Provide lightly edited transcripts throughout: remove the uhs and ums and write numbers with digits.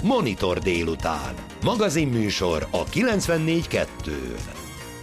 Monitor délután. Magazinműsor a 94.2-n.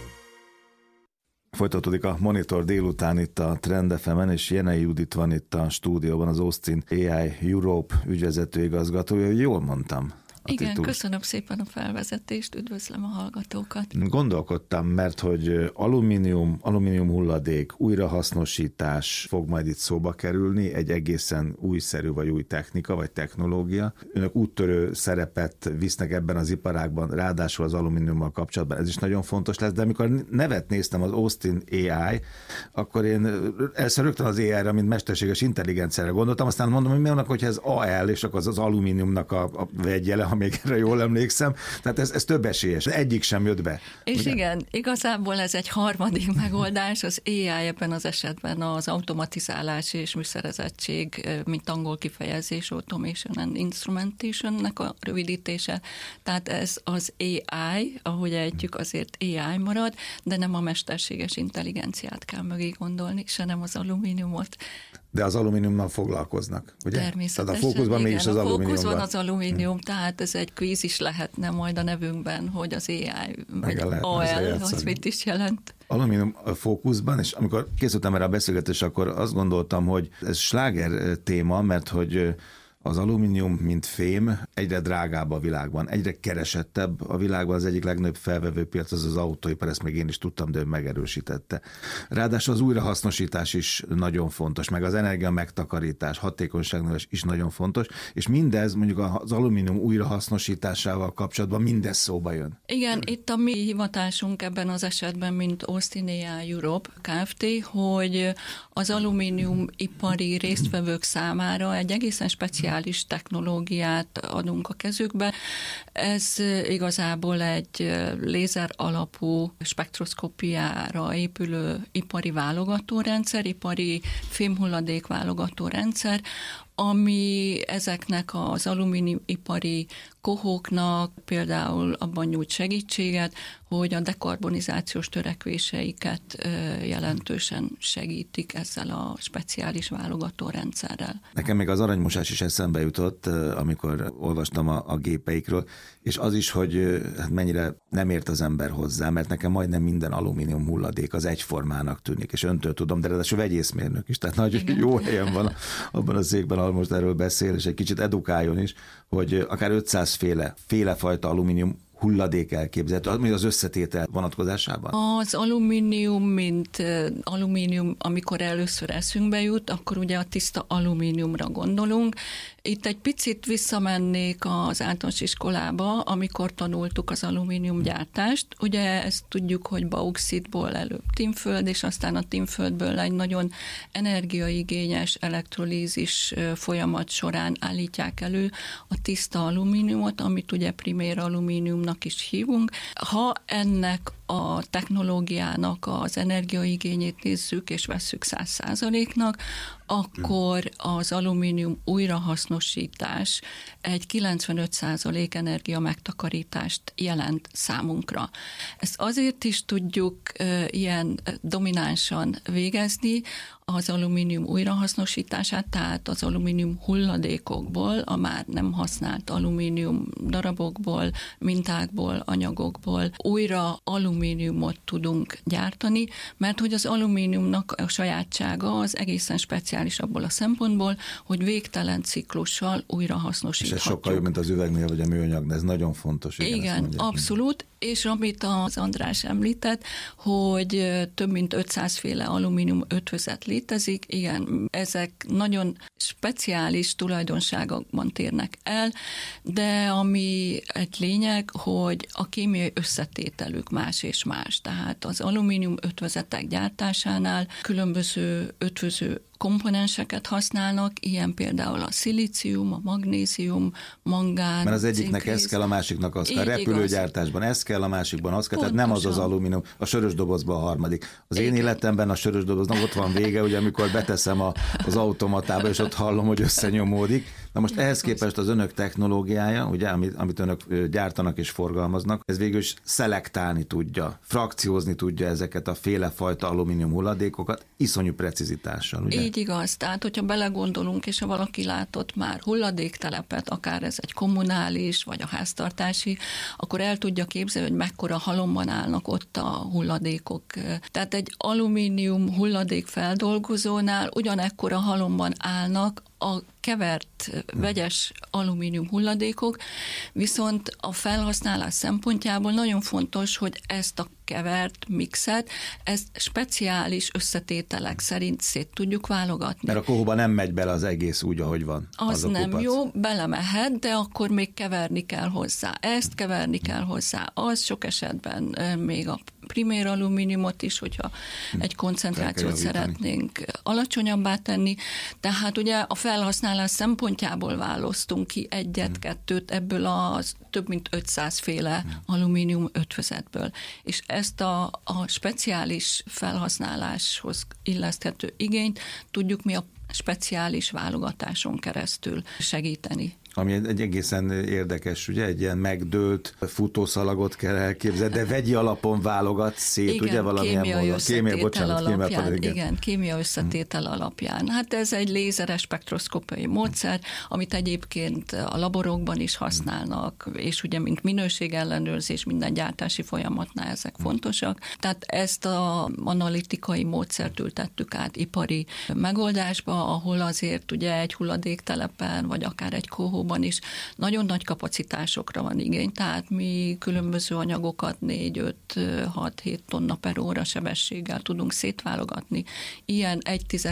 Folytatódik a Monitor délután itt a Trend FM-en, és Jenei Judit van itt a stúdióban, az Austin AI Europe ügyvezető igazgatója. Jól mondtam? Igen, köszönöm szépen a felvezetést, üdvözlöm a hallgatókat. Gondolkodtam, mert hogy alumínium hulladék, újrahasznosítás fog majd itt szóba kerülni, egy egészen újszerű vagy új technika vagy technológia. Önök úttörő szerepet visznek ebben az iparágban, ráadásul az alumíniummal kapcsolatban, ez is nagyon fontos lesz, de amikor nevet néztem az Austin AI, akkor én először rögtön az AI-ra, mint mesterséges intelligenciára gondoltam, aztán mondom, hogy mi annak, hogyha ez AL, és akkor az alumíniumnak a vegyjele, ha még erre jól emlékszem, tehát ez több esélyes, egyik sem jött be. És ugye? Igen, igazából ez egy harmadik megoldás, az AI ebben az esetben az automatizálás és műszerezettség, mint angol kifejezés, Automation and Instrumentation-nek a rövidítése, tehát ez az AI, ahogy ejtjük, azért AI marad, de nem a mesterséges intelligenciát kell mögé gondolni, se nem az alumíniumot. De az alumíniummal foglalkoznak, ugye? Természetesen. Tehát a fókuszban mégis az alumínium van. A fókuszban az alumínium, tehát ez egy kvíz is lehetne majd a nevünkben, hogy az AI, vagy AL, az mit is jelent. Alumínium a fókuszban, és amikor készültem erre a beszélgetésre, akkor azt gondoltam, hogy ez sláger téma, mert hogy az alumínium, mint fém, egyre drágább a világban, egyre keresettebb a világban, az egyik legnagyobb felvevő piac az autóipar, ezt még én is tudtam, de ő megerősítette. Ráadásul az újrahasznosítás is nagyon fontos, meg az energia megtakarítás, hatékonyságnövelés is nagyon fontos, és mindez mondjuk az alumínium újrahasznosításával kapcsolatban mindez szóba jön. Igen, itt a mi hivatásunk ebben az esetben, mint Austin AI Europe Kft., hogy az alumínium ipari résztvevők számára egy egészen speciális technológiát adunk a kezükbe. Ez igazából egy lézer alapú spektroszkópiára épülő ipari válogatórendszer, ipari fémhulladék válogatórendszer, ami ezeknek az alumíniumipari kohóknak például abban nyújt segítséget, hogy a dekarbonizációs törekvéseiket jelentősen segítik ezzel a speciális válogatórendszerrel. Nekem még az aranymosás is eszembe jutott, amikor olvastam a gépeikről, és az is, hogy hát mennyire nem ért az ember hozzá, mert nekem majdnem minden alumínium hulladék az egyformának tűnik, és öntől tudom, de ráadásul vegyészmérnök is, tehát nagyon jó helyen van abban a székben, ahol most erről beszél, és egy kicsit edukáljon is, hogy akár 500 félefajta alumínium hulladék elképzelhető, ami az összetétel vonatkozásában? Az alumínium, mint alumínium, amikor először eszünkbe jut, akkor ugye a tiszta alumíniumra gondolunk. Itt egy picit visszamennék az általános iskolába, amikor tanultuk az alumíniumgyártást. Ugye ezt tudjuk, hogy bauxitból előbb tinföld, és aztán a tinföldből egy nagyon energiaigényes elektrolízis folyamat során állítják elő a tiszta alumíniumot, amit ugye primér alumíniumnak is hívunk. Ha ennek a technológiának az energiaigényét nézzük, és vesszük 100%-nak, akkor az alumínium újrahasznosítás egy 95% energia megtakarítást jelent számunkra. Ezt azért is tudjuk ilyen dominánsan végezni, az alumínium újrahasznosítását, tehát az alumínium hulladékokból, a már nem használt alumínium darabokból, mintákból, anyagokból újra alumíniumot tudunk gyártani, mert hogy az alumíniumnak a sajátsága az egészen speciális abból a szempontból, hogy végtelen ciklussal újrahasznosíthatjuk. És ez sokkal jobb, mint az üvegnél vagy a műanyag, de ez nagyon fontos. Igen, abszolút. És amit az András említett, hogy több mint 500 féle alumínium ötvözet létezik, igen, ezek nagyon speciális tulajdonságokban térnek el, de ami egy lényeg, hogy a kémiai összetételük más és más. Tehát az alumínium ötvözetek gyártásánál különböző ötvöző komponenseket használnak, ilyen például a szilícium, a magnézium, mangán, mert az egyiknek ez kell, a másiknak az kell. A repülőgyártásban ez kell, a másikban az kell, tehát nem az alumínium, a sörös dobozban a harmadik. Az én életemben a sörös doboznak ott van vége, ugye amikor beteszem az automatába, és ott hallom, hogy összenyomódik. Na most ehhez képest az önök technológiája, ugye, amit önök gyártanak és forgalmaznak, ez végül is szelektálni tudja, frakciózni tudja ezeket a félefajta alumínium hulladékokat iszonyú precizitással, ugye? Így igaz. Tehát, hogyha belegondolunk, és ha valaki látott már hulladéktelepet, akár ez egy kommunális, vagy a háztartási, akkor el tudja képzelni, hogy mekkora halomban állnak ott a hulladékok. Tehát egy alumínium hulladékfeldolgozónál ugyanekkora halomban állnak a kevert vegyes alumínium hulladékok, viszont a felhasználás szempontjából nagyon fontos, hogy ezt a kevert mixet, ezt speciális összetételek szerint szét tudjuk válogatni. Mert a kohóba nem megy bele az egész úgy, ahogy van. Az nem kupac. Jó, belemehet, de akkor még keverni kell hozzá. Ezt keverni kell hozzá. Az sok esetben még a primér alumíniumot is, hogyha egy koncentrációt szeretnénk alacsonyabbá tenni. Tehát ugye a felhasználás szempontjából választunk ki egyet-kettőt ebből a több mint 500 féle alumínium ötvözetből. És ezt a speciális felhasználáshoz illeszthető igényt tudjuk mi a speciális válogatáson keresztül segíteni. Ami egy egészen érdekes, ugye, egy ilyen megdőlt futószalagot kell elképzelni, de vegyi alapon válogat szét, igen, ugye, valamilyen kémia összetétel alapján. Hát ez egy lézeres spektroszkópiai módszer, amit egyébként a laborokban is használnak, és ugye mint minőségellenőrzés minden gyártási folyamatnál ezek fontosak. Tehát ezt az analitikai módszert ültettük át ipari megoldásba, ahol azért ugye egy hulladéktelepen, vagy akár egy kohóban is nagyon nagy kapacitásokra van igény, tehát mi különböző anyagokat 4-5-6-7 tonna per óra sebességgel tudunk szétválogatni. Ilyen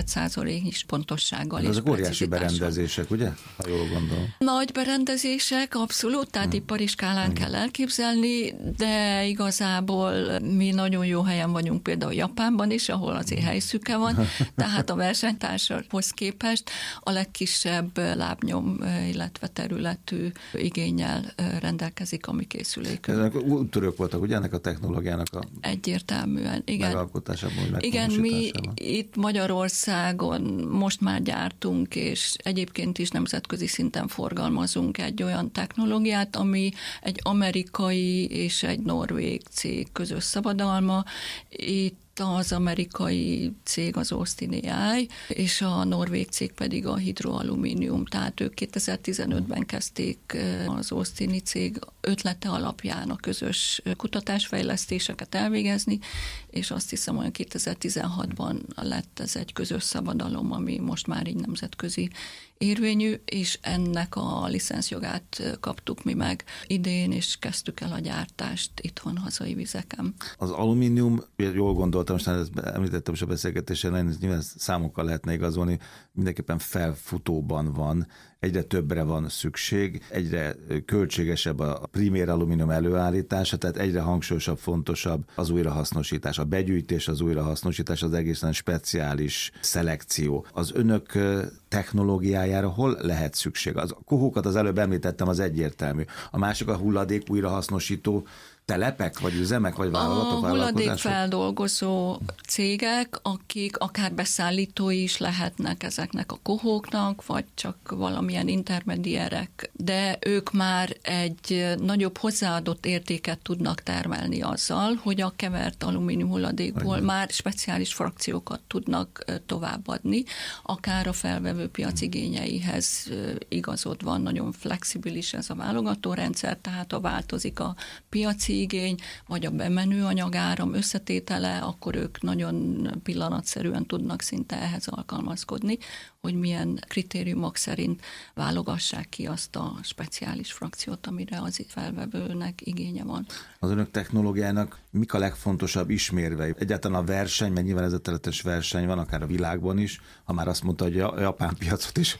0,1% pontossággal és ezek óriási berendezések, ugye? Ha jól gondolom. Nagy berendezések, abszolút, tehát ipari skálán kell elképzelni, de igazából mi nagyon jó helyen vagyunk például Japánban is, ahol azért helyszüke van, tehát a versenytársakhoz képest a legkisebb lábnyom, illetve területű igénnyel rendelkezik a mi készülékünk. Ezek úttörők voltak, ugye, ennek a technológiának a egyértelműen, igen. Megalkotásában, igen, mi itt Magyarországon most már gyártunk, és egyébként is nemzetközi szinten forgalmazunk egy olyan technológiát, ami egy amerikai és egy norvég cég közös szabadalma. Itt az amerikai cég az Austin AI, és a norvég cég pedig a hidroalumínium. Tehát ők 2015-ben kezdték az Austini cég ötlete alapján a közös kutatásfejlesztéseket elvégezni, és azt hiszem, hogy 2016-ban lett ez egy közös szabadalom, ami most már így nemzetközi érvényű, és ennek a licenszjogát kaptuk mi meg idén, és kezdtük el a gyártást itthon hazai vizeken. Az alumínium, jól gondoltam, most említettem is a beszélgetésen, nyilván számokkal lehetne igazolni, mindenképpen felfutóban van, egyre többre van szükség, egyre költségesebb a primér alumínium előállítása, tehát egyre hangsúlyosabb, fontosabb az újrahasznosítás, a begyűjtés, az újrahasznosítás, az egészen speciális szelekció. Az önök technológiájára hol lehet szükség? Az kohókat az előbb említettem, az egyértelmű. A másik a hulladék újrahasznosító telepek, vagy üzemek, vagy vállalatok, a hulladékfeldolgozó cégek, akik akár beszállítói is lehetnek ezeknek a kohóknak, vagy csak valamilyen intermediárek, de ők már egy nagyobb hozzáadott értéket tudnak termelni azzal, hogy a kevert alumínium hulladékból már speciális frakciókat tudnak továbbadni, akár a felvevő piac igényeihez igazodva, nagyon flexibilis ez a válogatórendszer, tehát ha változik a piaci igény, vagy a bemenő anyagáram összetétele, akkor ők nagyon pillanatszerűen tudnak szinte ehhez alkalmazkodni, hogy milyen kritériumok szerint válogassák ki azt a speciális frakciót, amire az felvevőnek igénye van. Az önök technológiának mik a legfontosabb ismérvei? Egyáltalán a verseny, mert nyilván ez a területes verseny van, akár a világban is, ha már azt mondta, hogy a japán piacot is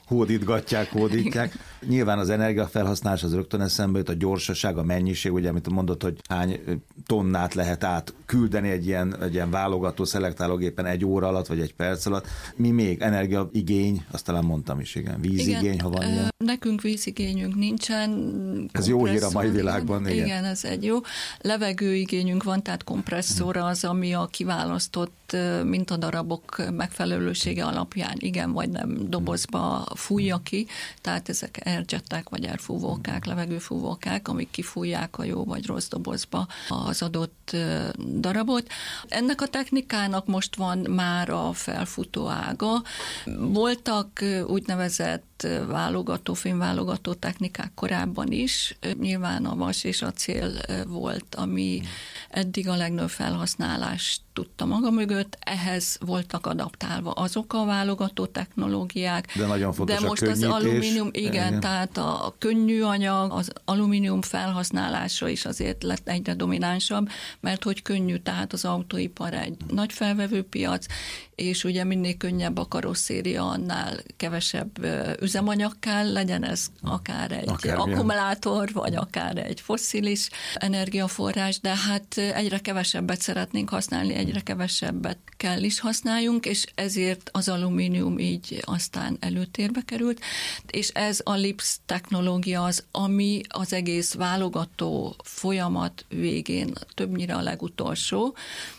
hódítják. Nyilván az energiafelhasználás az rögtön eszembe jut, a gyorsaság, a mennyiség, ugye, amit mondott, hogy hány tonnát lehet átküldeni egy ilyen válogató, szelektálógépen 1 óra alatt, vagy 1 perc alatt. Mi még? Energiaigény, azt talán mondtam is, igen. Vízigény, igen, ha van ilyen. Nekünk vízigényünk nincsen. Ez jó hír a mai világban, igen. Igen, ez egy jó. Levegőigényünk van, tehát kompresszor az, ami a kiválasztott mintadarabok megfelelősége alapján igen vagy nem dobozba fújja ki, tehát ezek airjettek vagy airfúvókák, levegőfúvókák, amik kifújják a jó vagy rossz dobozba az adott darabot. Ennek a technikának most van már a felfutó ága. Voltak úgynevezett fémválogató technikák korábban is. Nyilván a vas és acél volt, ami eddig a legnagyobb felhasználást tudta maga mögött, ehhez voltak adaptálva azok a válogató technológiák. De nagyon fontos de most a könnyítés. Az alumínium, igen, tehát a könnyű anyag, az alumínium felhasználása is azért lett egyre dominánsabb, mert hogy könnyű, tehát az autóipar egy nagy felvevő piac, és ugye minél könnyebb a karosszéria, annál kevesebb üzemanyag kell, legyen ez akár egy akkumulátor, vagy akár egy fosszilis energiaforrás, de hát egyre kevesebbet szeretnénk használni, egyre kevesebbet kell is használjunk, és ezért az alumínium így aztán előtérbe került, és ez a LIPS technológia az, ami az egész válogató folyamat végén többnyire a legutolsó,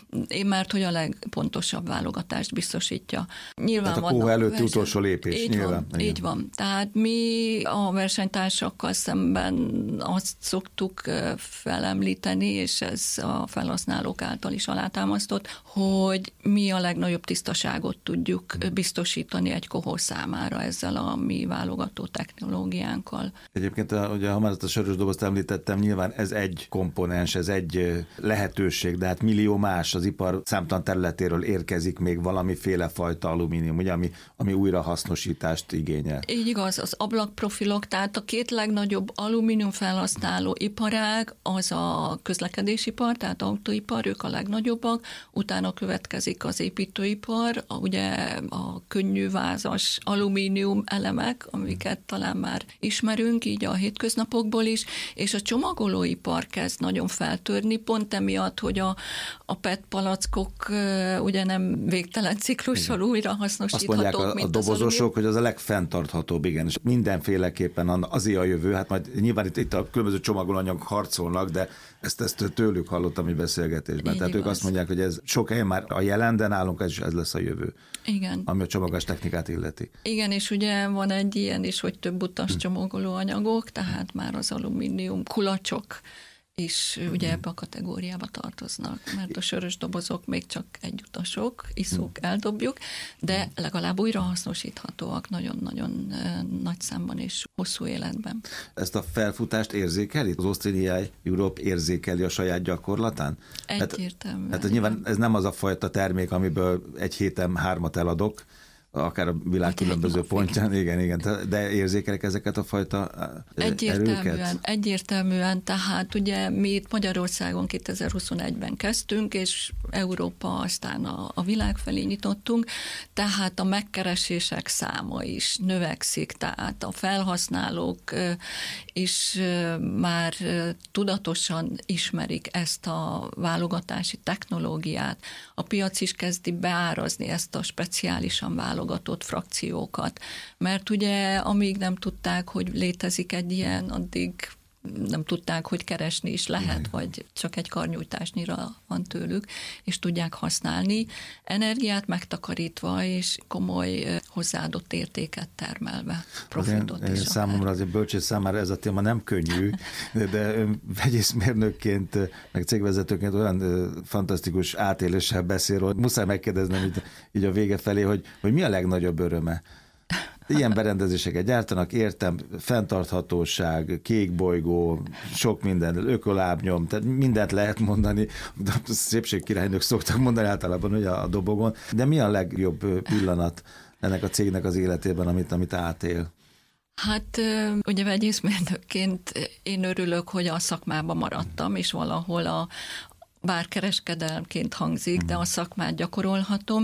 mert hogy a legpontosabb válogatást biztosítja. Nyilván tehát a kóha előtti utolsó lépés. Így van. Tehát mi a versenytársakkal szemben azt szoktuk felemlíteni, és ez a felhasználók által is alátámasztott, hogy mi a legnagyobb tisztaságot tudjuk biztosítani egy kohó számára ezzel a mi válogató technológiánkkal. Egyébként, ugye, ha már ezt a sörös dobozt említettem, nyilván ez egy komponens, ez egy lehetőség, de hát millió más az ipar számtalan területéről érkezik még valamiféle fajta alumínium, ugye, ami újrahasznosítást igényel. Így igaz, az ablakprofilok, tehát a két legnagyobb alumínium felhasználó iparág az a közlekedésipar, tehát autóipar, ők a legnagyobbak, utána következik az építőipar, ugye a könnyű vázas alumínium elemek, amiket talán már ismerünk így a hétköznapokból is, és a csomagolóipar kezd nagyon feltörni, pont emiatt, hogy a PET palackok ugye nem végtelen ciklussal újra hasznosíthatók. Azt mondják a dobozosok, hogy az a legfenntarthatóbb, igen, és mindenféleképpen azért a jövő, hát majd nyilván itt a különböző csomagolóanyagok harcolnak, de ezt tőlük hallottam egy beszélgetésben. Tehát ők azt mondják, hogy ez sok helyen már a jelen, de nálunk ez lesz a jövő. Igen. Ami a csomagolás technikát illeti. Igen, és ugye van egy ilyen is, hogy több utas csomagolóanyagok, tehát már az alumínium kulacsok is ugye ebbe a kategóriába tartoznak, mert a sörös dobozok még csak egyutasok, iszók, eldobjuk, de legalább újra hasznosíthatóak nagyon-nagyon nagy számban és hosszú életben. Ezt a felfutást érzékeli? Az Austrian Europe érzékeli a saját gyakorlatán? Egyértelműen. Hát nyilván ez nem az a fajta termék, amiből egy héten 3 eladok, akár a világ különböző pontján, igen, de érzékelek ezeket a fajta erőket? Egyértelműen, tehát ugye mi itt Magyarországon 2021-ben kezdtünk, és Európa aztán a világ felé nyitottunk, tehát a megkeresések száma is növekszik, tehát a felhasználók is már tudatosan ismerik ezt a válogatási technológiát. A piac is kezdi beárazni ezt a speciálisan válogatott frakciókat, mert ugye amíg nem tudták, hogy létezik egy ilyen, addig nem tudták, hogy keresni is lehet, vagy csak egy karnyújtásnyira van tőlük, és tudják használni, energiát megtakarítva, és komoly hozzáadott értéket termelve, profitot is. Számomra azért bölcsész számára ez a téma nem könnyű, de ön vegyészmérnökként, meg cégvezetőként olyan fantasztikus átéléssel beszél, hogy muszáj megkérdeznem így a vége felé, hogy mi a legnagyobb öröme? Ilyen berendezéseket gyártanak, értem, fenntarthatóság, kék bolygó, sok minden, ökolábnyom, tehát mindent lehet mondani, de szépségkirálynők szoktak mondani általában ugye a dobogon, de mi a legjobb pillanat ennek a cégnek az életében, amit átél? Hát ugye vegyészmérnökként én örülök, hogy a szakmában maradtam, és valahol bár kereskedelmként hangzik, de a szakmát gyakorolhatom,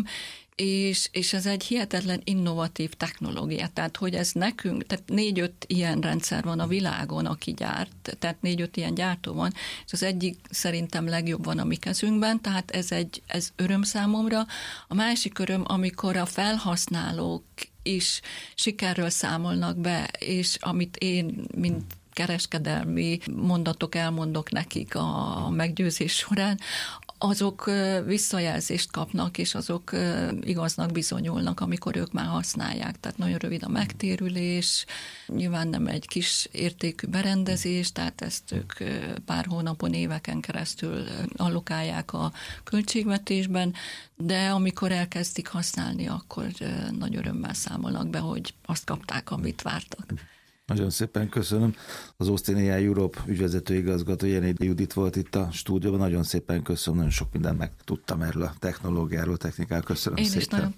és ez egy hihetetlen innovatív technológia, tehát hogy ez nekünk, tehát 4-5 ilyen rendszer van a világon, aki gyárt, tehát 4-5 ilyen gyártó van, és az egyik szerintem legjobb van a mi kezünkben, tehát ez öröm számomra. A másik öröm, amikor a felhasználók is sikerről számolnak be, és amit én, mint kereskedelmi mondatok elmondok nekik a meggyőzés során, azok visszajelzést kapnak, és azok igaznak bizonyulnak, amikor ők már használják. Tehát nagyon rövid a megtérülés, nyilván nem egy kis értékű berendezés, tehát ezt ők pár hónapon, éveken keresztül allokálják a költségvetésben, de amikor elkezdik használni, akkor nagy örömmel számolnak be, hogy azt kapták, amit vártak. Nagyon szépen köszönöm. Az Austin AI Europe ügyvezető igazgató Jenei Judit volt itt a stúdióban. Nagyon szépen köszönöm, nagyon sok mindent megtudtam erről a technológiáról, technikáról. Köszönöm szépen.